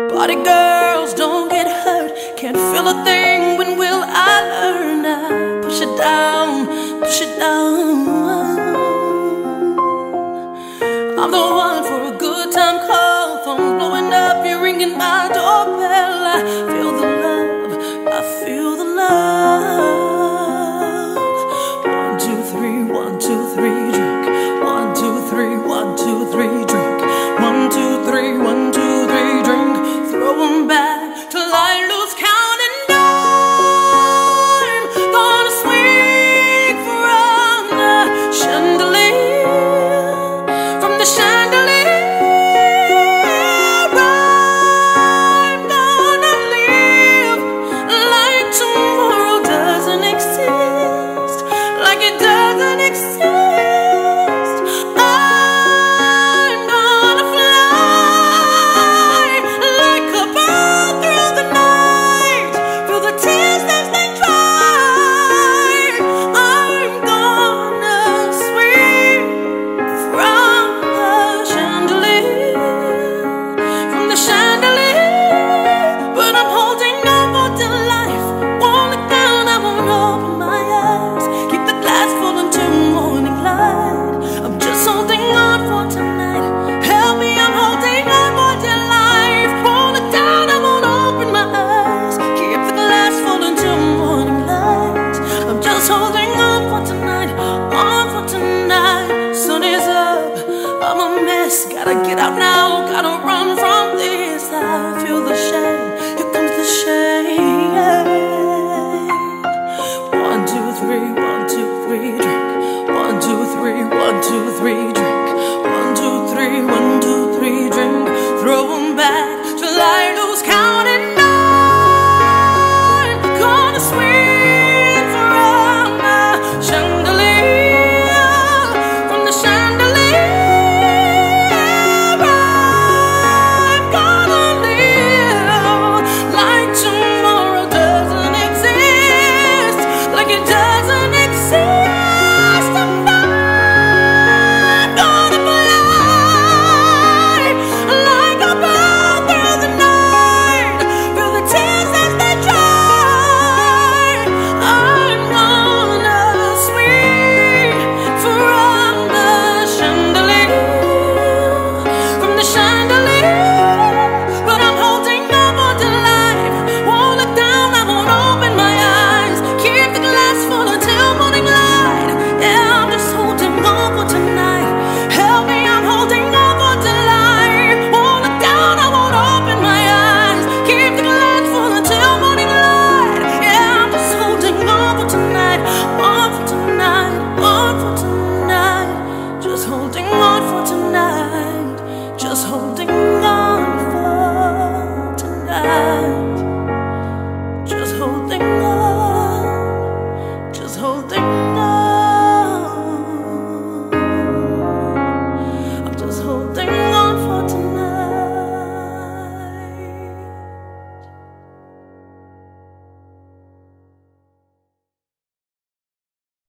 Party girls, don't get hurt. Can't feel a thing, when will I learn? I push it down, push it down. I'm the one for a good time call. Phone blowing up, you're ringing my doorbell. I feel the love, I feel the love. 1, 2, 3, 1, 2, 3, drink. 1, 2, 3, 1, 2, 3, drink. 1, 2, 3, 1, 2, 3, drink. Throw 'em back till I lose count, and I'm gonna swing from the chandelier, from the chandelier. I'm gonna live like tomorrow doesn't exist, like it doesn't exist. I'm gonna fly like a bird through the night, through the tears as they dry. I'm gonna swing from the chandelier, from the chandelier. But I'm holding on for dear life. Won't look down, I won't open my eyes. Keep the glass full until morning light. I'm just holding on for tonight. Help me, I'm holding on for dear life. Won't look down, I won't open my eyes. Keep the glass full until morning light. I'm just holding on for tonight, on for tonight. Sun is up, I'm a mess. Gotta get out now, gotta run from this. I feel the shame, here comes the shame. 1, 2, 3, 1, 2, 3, drink. 1, 2, 3, 1, 2, 3.